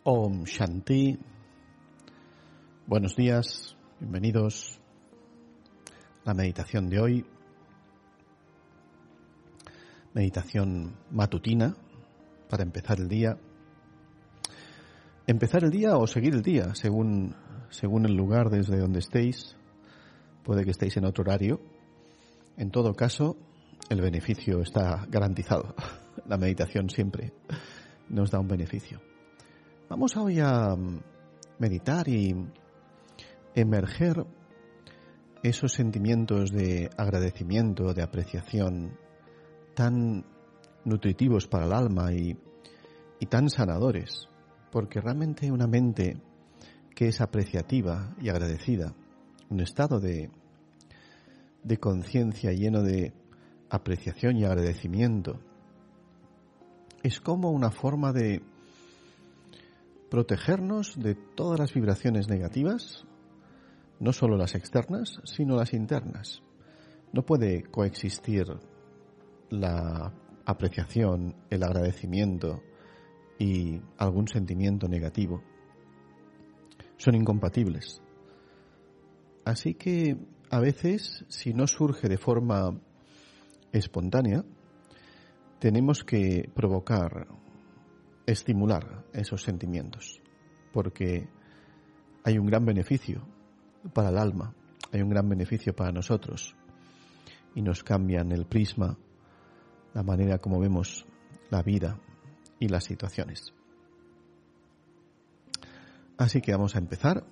Om Shanti. Buenos días, bienvenidos a la meditación de hoy. Meditación matutina para empezar el día. Empezar el día o seguir el día, según el lugar desde donde estéis. Puede que estéis en otro horario. En todo caso, el beneficio está garantizado. La meditación siempre nos da un beneficio. Vamos hoy a meditar y emerger esos sentimientos de agradecimiento, de apreciación tan nutritivos para el alma y tan sanadores, porque realmente una mente que es apreciativa y agradecida, un estado de conciencia lleno de apreciación y agradecimiento, es como una forma de protegernos de todas las vibraciones negativas, no solo las externas, sino las internas. No puede coexistir la apreciación, el agradecimiento y algún sentimiento negativo. Son incompatibles. Así que a veces, si no surge de forma espontánea, tenemos que provocar, estimular esos sentimientos, porque hay un gran beneficio para el alma, hay un gran beneficio para nosotros y nos cambian el prisma, la manera como vemos la vida y las situaciones. Así que vamos a empezar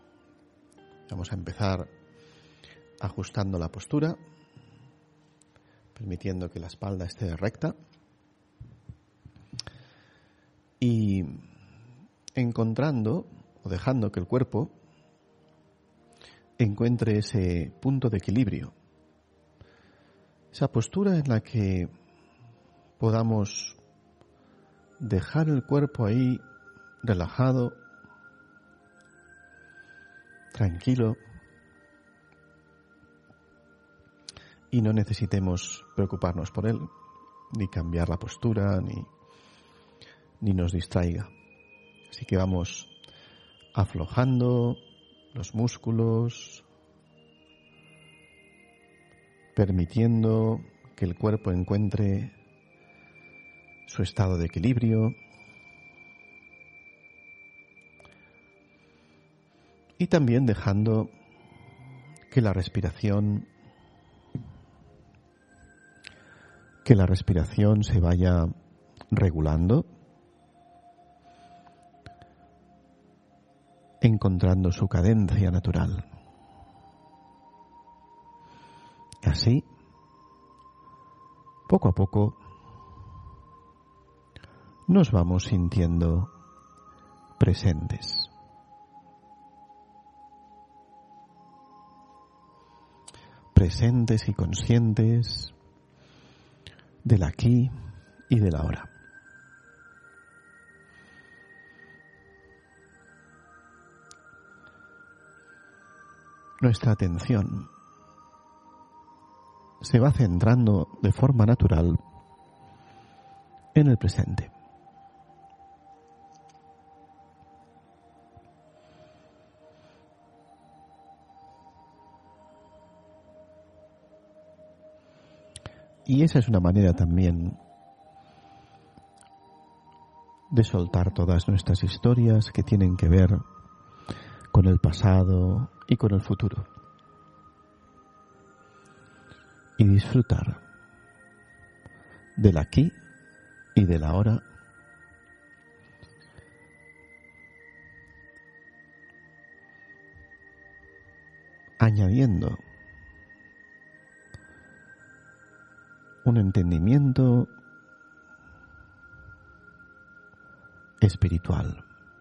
ajustando la postura, permitiendo que la espalda esté recta y encontrando o dejando que el cuerpo encuentre ese punto de equilibrio, esa postura en la que podamos dejar el cuerpo ahí relajado, tranquilo, y no necesitemos preocuparnos por él, ni cambiar la postura, ni nos distraiga. Así que vamos aflojando los músculos, permitiendo que el cuerpo encuentre su estado de equilibrio y también dejando que la respiración se vaya regulando, encontrando su cadencia natural. Así, poco a poco, nos vamos sintiendo presentes. Presentes y conscientes del aquí y del ahora. Nuestra atención se va centrando de forma natural en el presente. Y esa es una manera también de soltar todas nuestras historias que tienen que ver con el pasado y con el futuro. Y disfrutar del aquí y del ahora, añadiendo un entendimiento espiritual.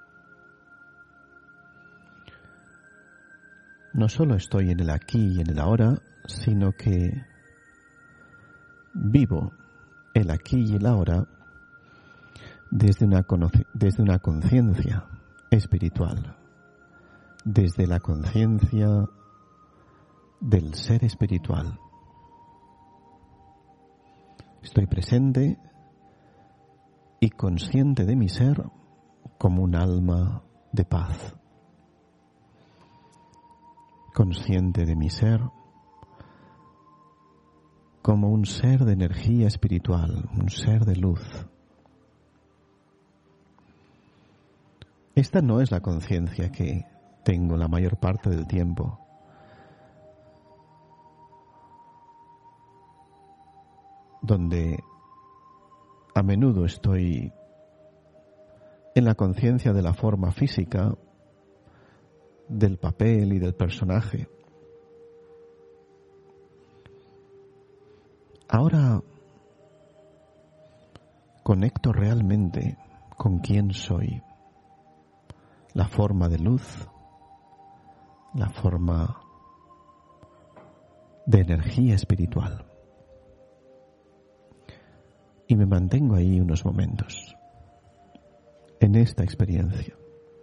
No solo estoy en el aquí y en el ahora, sino que vivo el aquí y el ahora desde una conciencia espiritual, desde la conciencia del ser espiritual. Estoy presente y consciente de mi ser como un alma de paz, consciente de mi ser, como un ser de energía espiritual, un ser de luz. Esta no es la conciencia que tengo la mayor parte del tiempo. Donde a menudo estoy en la conciencia de la forma física, del papel y del personaje. Ahora conecto realmente con quién soy, la forma de luz, la forma de energía espiritual. Y me mantengo ahí unos momentos, en esta experiencia.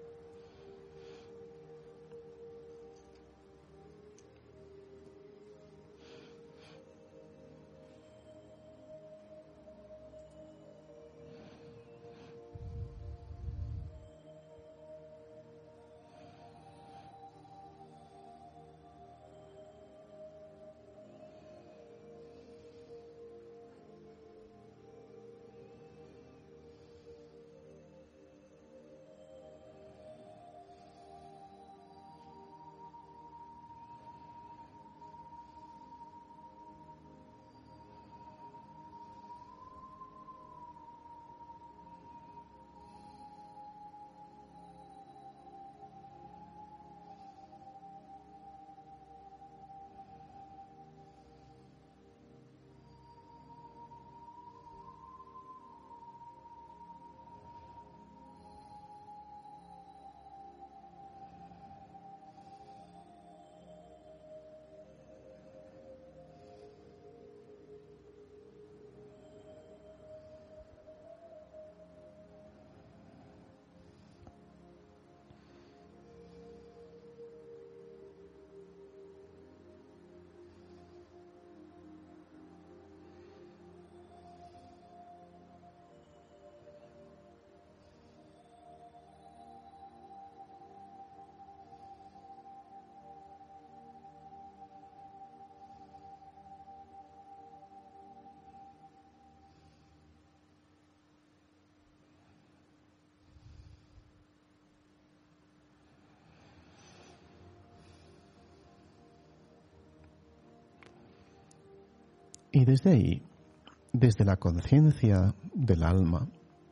Y desde ahí, desde la conciencia del alma,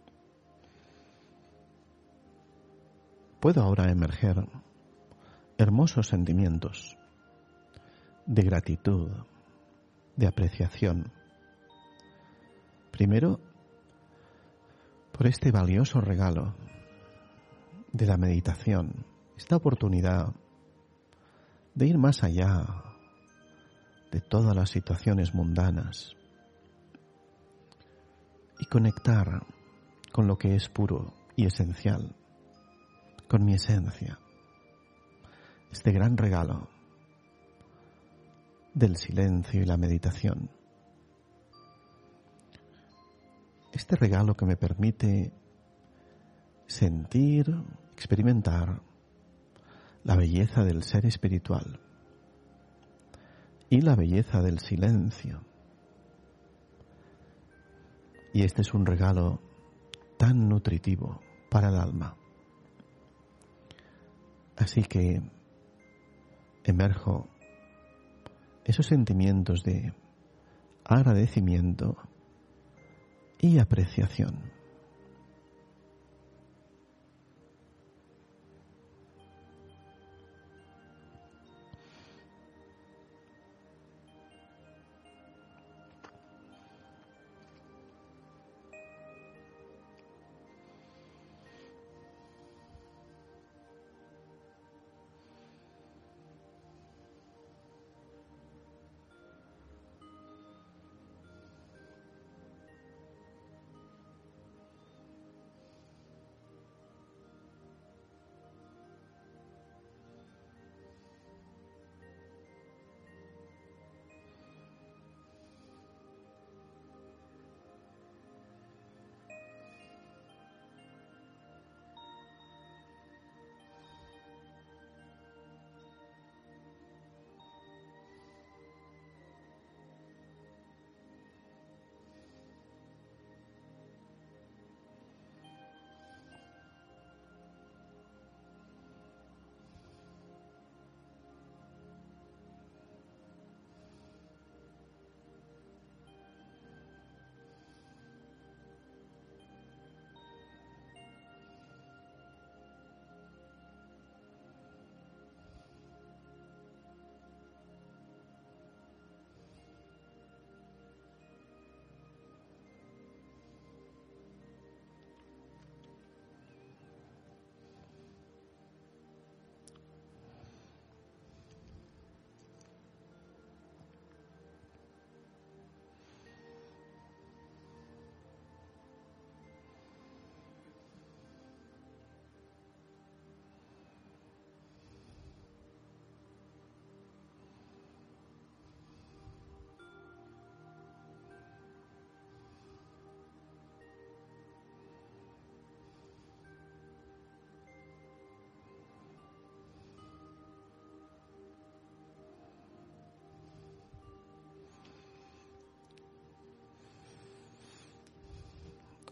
puedo ahora emerger hermosos sentimientos de gratitud, de apreciación. Primero, por este valioso regalo de la meditación, esta oportunidad de ir más allá de todas las situaciones mundanas y conectar con lo que es puro y esencial, con mi esencia. Este gran regalo del silencio y la meditación. Este regalo que me permite sentir, experimentar la belleza del ser espiritual y la belleza del silencio. Y este es un regalo tan nutritivo para el alma. Así que emerjo esos sentimientos de agradecimiento y apreciación.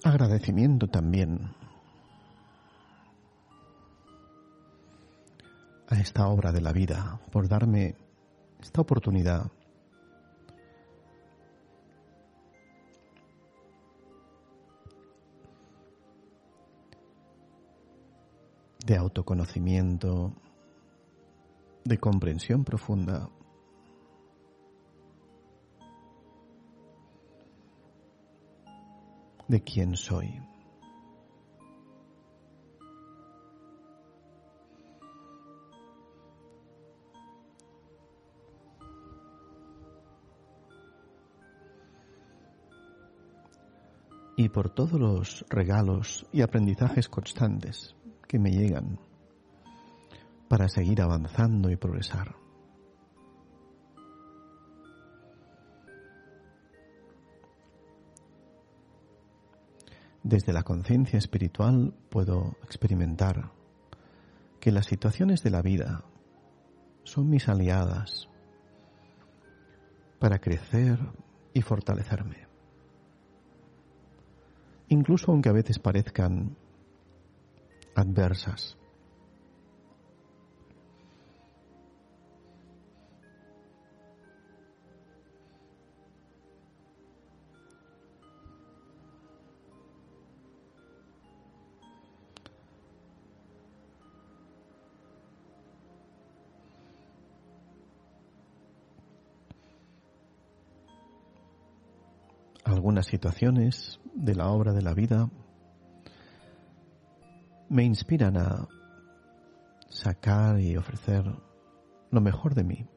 Agradecimiento también a esta obra de la vida por darme esta oportunidad de autoconocimiento, de comprensión profunda, de quién soy. Y por todos los regalos y aprendizajes constantes que me llegan para seguir avanzando y progresar. Desde la conciencia espiritual puedo experimentar que las situaciones de la vida son mis aliadas para crecer y fortalecerme. Incluso aunque a veces parezcan adversas. Algunas situaciones de la obra de la vida me inspiran a sacar y ofrecer lo mejor de mí.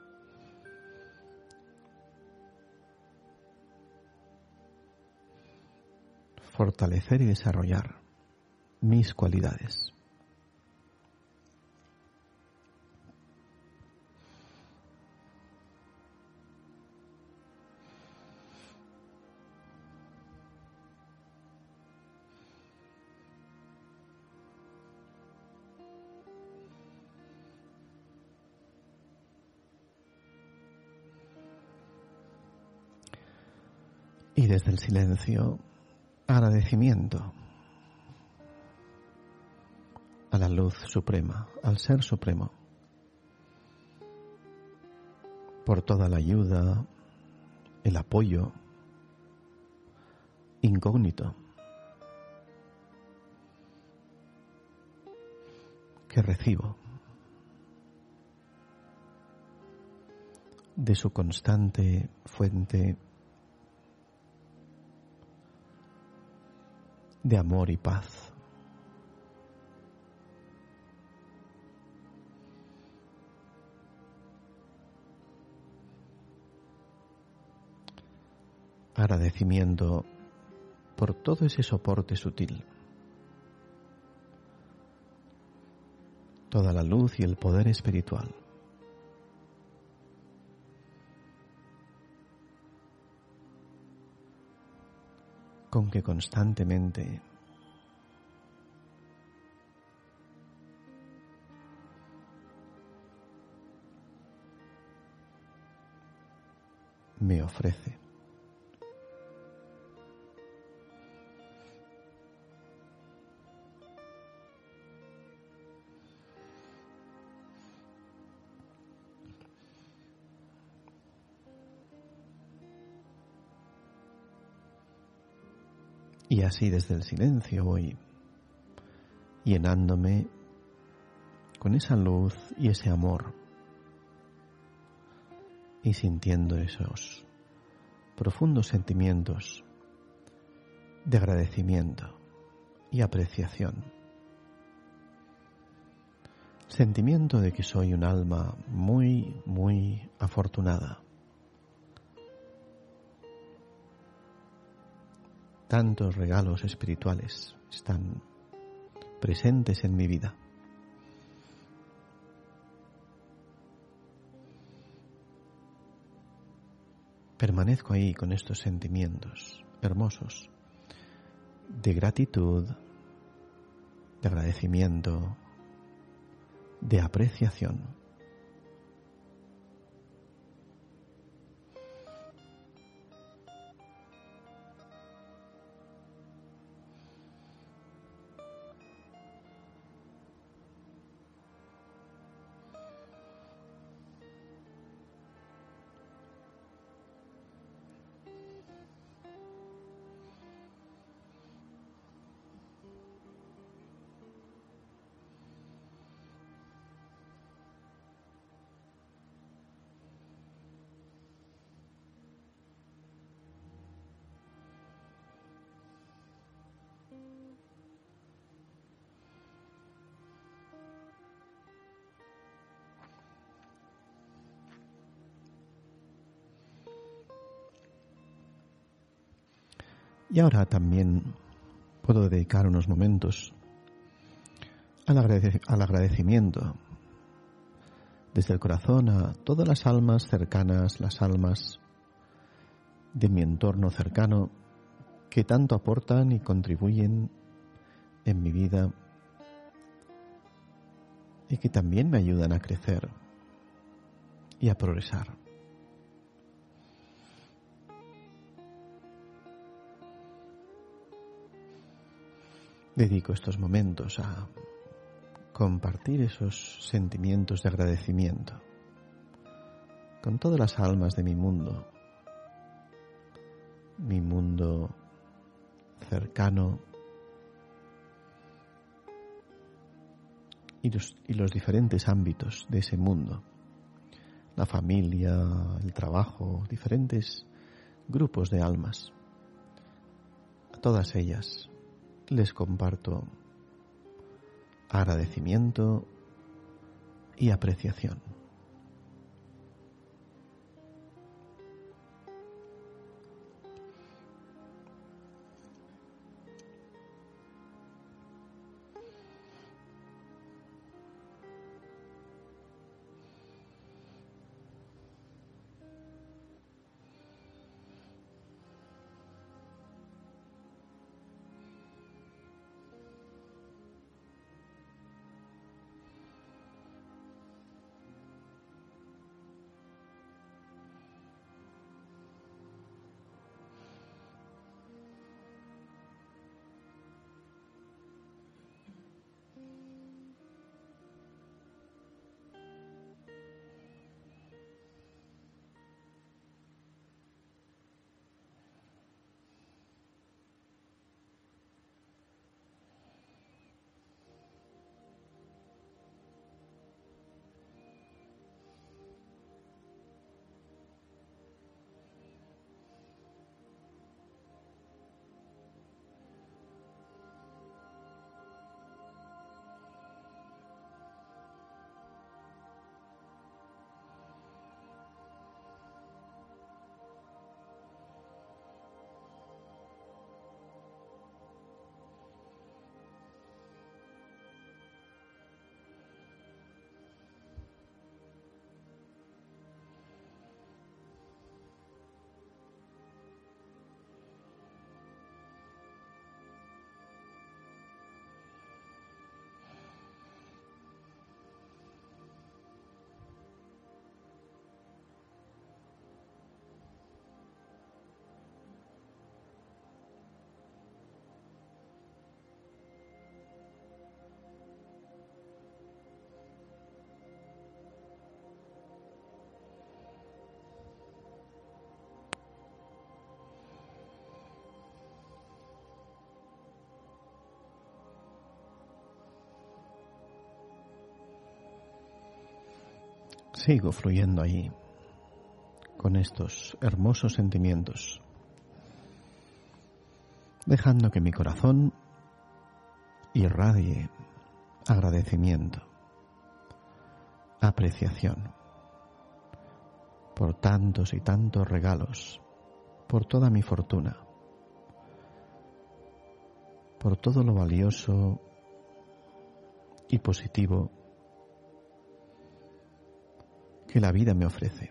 Fortalecer y desarrollar mis cualidades. Y desde el silencio, agradecimiento a la luz suprema, al Ser Supremo, por toda la ayuda, el apoyo incógnito que recibo de su constante fuente de amor y paz. Agradecimiento por todo ese soporte sutil, toda la luz y el poder espiritual con que constantemente me ofrece. Y así desde el silencio voy llenándome con esa luz y ese amor y sintiendo esos profundos sentimientos de agradecimiento y apreciación. Sentimiento de que soy un alma muy, muy afortunada. Tantos regalos espirituales están presentes en mi vida. Permanezco ahí con estos sentimientos hermosos de gratitud, de agradecimiento, de apreciación. Y ahora también puedo dedicar unos momentos al agradecimiento desde el corazón a todas las almas cercanas, las almas de mi entorno cercano que tanto aportan y contribuyen en mi vida y que también me ayudan a crecer y a progresar. Dedico estos momentos a compartir esos sentimientos de agradecimiento con todas las almas de mi mundo cercano y los diferentes ámbitos de ese mundo, la familia, el trabajo, diferentes grupos de almas. A todas ellas les comparto agradecimiento y apreciación. Sigo fluyendo ahí con estos hermosos sentimientos, dejando que mi corazón irradie agradecimiento, apreciación por tantos y tantos regalos, por toda mi fortuna, por todo lo valioso y positivo que la vida me ofrece.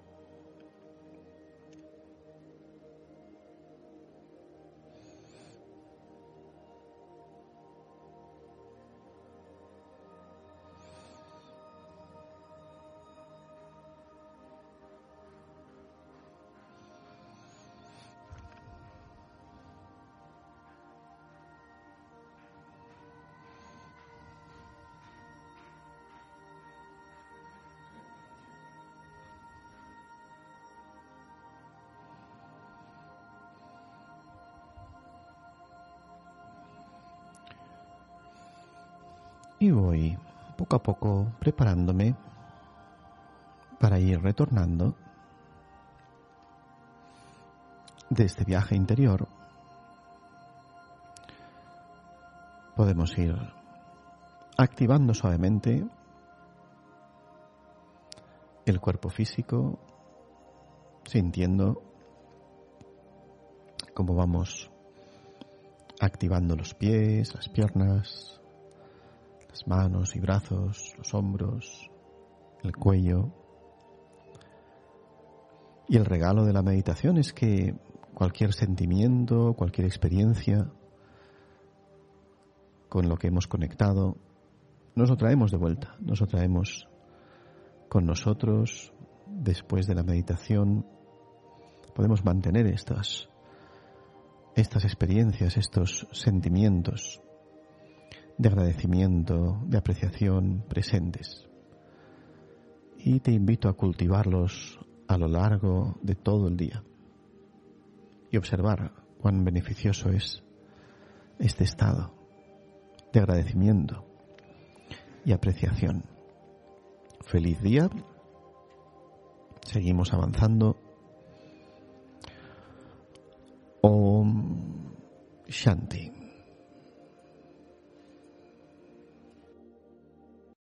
Y voy poco a poco preparándome para ir retornando de este viaje interior. Podemos ir activando suavemente el cuerpo físico, sintiendo cómo vamos activando los pies, las piernas, las manos y brazos, los hombros, el cuello. Y el regalo de la meditación es que cualquier sentimiento, cualquier experiencia con lo que hemos conectado, nos lo traemos de vuelta, nos lo traemos con nosotros. Después de la meditación podemos mantener estas experiencias, estos sentimientos de agradecimiento, de apreciación presentes. Y te invito a cultivarlos a lo largo de todo el día y observar cuán beneficioso es este estado de agradecimiento y apreciación. Feliz día. Seguimos avanzando. Om Shanti.